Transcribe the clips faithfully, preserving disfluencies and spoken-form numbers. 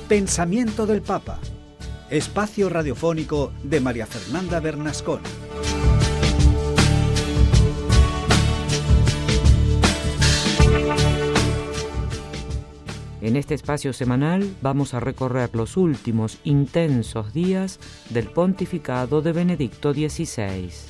Pensamiento del Papa. Espacio radiofónico de María Fernanda Bernascón. En este espacio semanal vamos a recorrer los últimos intensos días del pontificado de Benedicto dieciséis.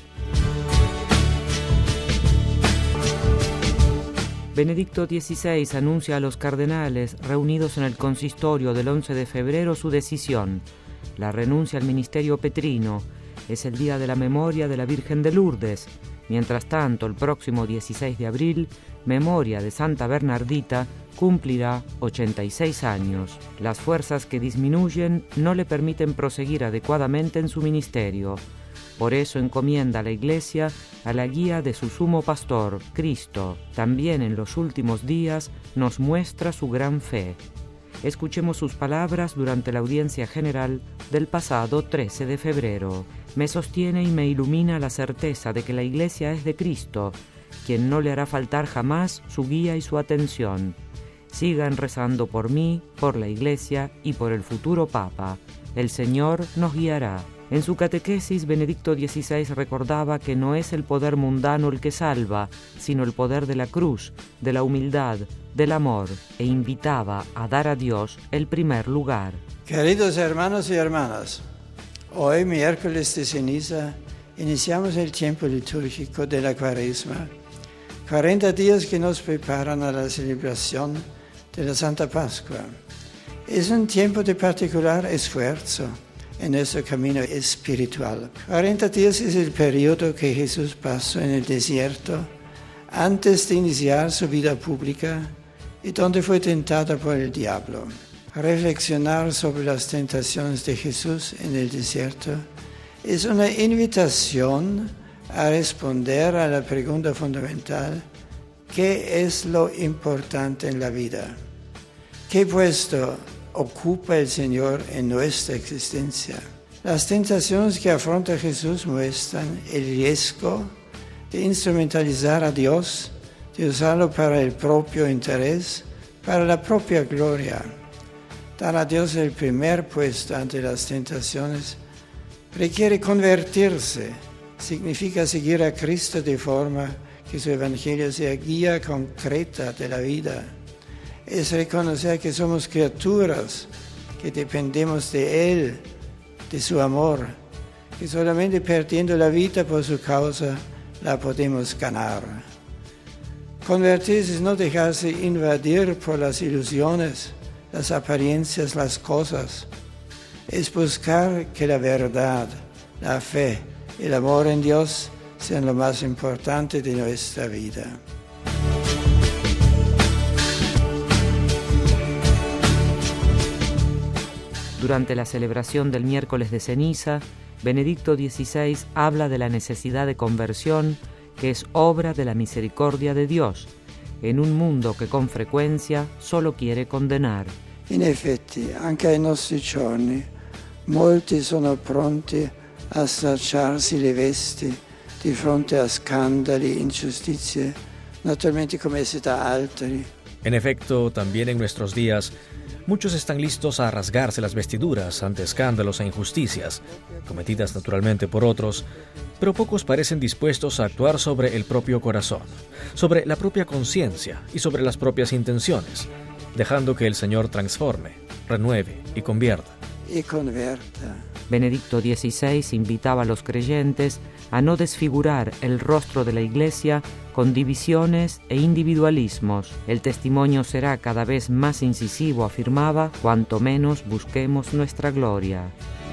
Benedicto dieciséis anuncia a los cardenales reunidos en el consistorio del once de febrero su decisión, la renuncia al ministerio petrino. Es el día de la memoria de la Virgen de Lourdes. Mientras tanto, el próximo dieciséis de abril, memoria de Santa Bernardita, cumplirá ochenta y seis años. Las fuerzas que disminuyen no le permiten proseguir adecuadamente en su ministerio. Por eso encomienda a la Iglesia a la guía de su sumo pastor, Cristo. También en los últimos días nos muestra su gran fe. Escuchemos sus palabras durante la audiencia general del pasado trece de febrero. Me sostiene y me ilumina la certeza de que la Iglesia es de Cristo, quien no le hará faltar jamás su guía y su atención. Sigan rezando por mí, por la Iglesia y por el futuro Papa. El Señor nos guiará. En su catequesis, Benedicto dieciséis recordaba que no es el poder mundano el que salva, sino el poder de la cruz, de la humildad, del amor, e invitaba a dar a Dios el primer lugar. Queridos hermanos y hermanas, hoy, miércoles de ceniza, iniciamos el tiempo litúrgico de la Cuaresma, cuarenta días que nos preparan a la celebración de la Santa Pascua. Es un tiempo de particular esfuerzo en nuestro camino espiritual. cuarenta días es el periodo que Jesús pasó en el desierto antes de iniciar su vida pública y donde fue tentado por el diablo. Reflexionar sobre las tentaciones de Jesús en el desierto es una invitación a responder a la pregunta fundamental: ¿qué es lo importante en la vida? ¿Qué puesto ocupa el Señor en nuestra existencia? Las tentaciones que afronta Jesús muestran el riesgo de instrumentalizar a Dios, de usarlo para el propio interés, para la propia gloria. Dar a Dios el primer puesto ante las tentaciones requiere convertirse. Significa seguir a Cristo de forma que su Evangelio sea guía concreta de la vida. Es reconocer que somos criaturas, que dependemos de Él, de su amor, que solamente perdiendo la vida por su causa la podemos ganar. Convertirse es no dejarse invadir por las ilusiones, las apariencias, las cosas. Es buscar que la verdad, la fe, el amor en Dios sean lo más importante de nuestra vida. Durante la celebración del miércoles de ceniza, Benedicto dieciséis habla de la necesidad de conversión que es obra de la misericordia de Dios, en un mundo che con frequenza solo quiere condenar. In effetti, anche ai nostri giorni, molti sono pronti a stracciarsi le vesti di fronte a scandali, ingiustizie, naturalmente commessi da altri. En efecto, también en nuestros días, muchos están listos a rasgarse las vestiduras ante escándalos e injusticias, cometidas naturalmente por otros, pero pocos parecen dispuestos a actuar sobre el propio corazón, sobre la propia conciencia y sobre las propias intenciones, dejando que el Señor transforme, renueve y convierta. Y convierta. Benedicto dieciséis invitaba a los creyentes a no desfigurar el rostro de la Iglesia con divisiones e individualismos. El testimonio será cada vez más incisivo, afirmaba, cuanto menos busquemos nuestra gloria.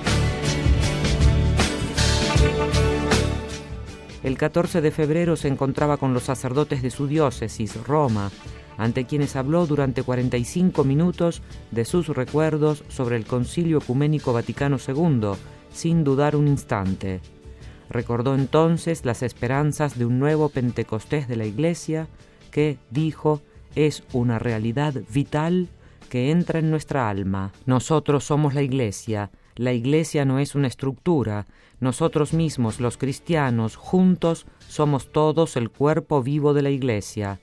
El catorce de febrero se encontraba con los sacerdotes de su diócesis, Roma, ante quienes habló durante cuarenta y cinco minutos de sus recuerdos sobre el Concilio Ecuménico Vaticano segundo, sin dudar un instante. Recordó entonces las esperanzas de un nuevo Pentecostés de la Iglesia que, dijo, es una realidad vital que entra en nuestra alma. Nosotros somos la Iglesia. La Iglesia no es una estructura. Nosotros mismos, los cristianos, juntos, somos todos el cuerpo vivo de la Iglesia.